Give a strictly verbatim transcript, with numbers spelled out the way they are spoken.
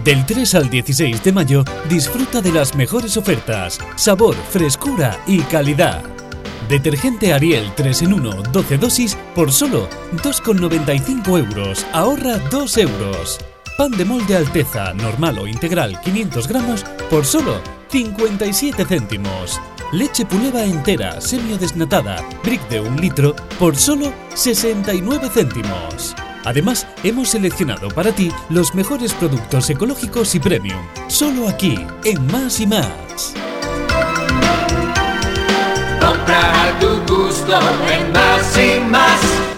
Del tres al dieciséis de mayo, disfruta de las mejores ofertas, sabor, frescura y calidad. Detergente Ariel tres en uno doce dosis por solo dos con noventa y cinco euros, ahorra dos euros. Pan de molde Alteza, normal o integral quinientos gramos por solo cincuenta y siete céntimos. Leche Puleva entera, semidesnatada, brick de un litro por solo sesenta y nueve céntimos. Además, hemos seleccionado para ti los mejores productos ecológicos y premium, solo aquí, en Más y Más. Compra a tu gusto en Más y Más.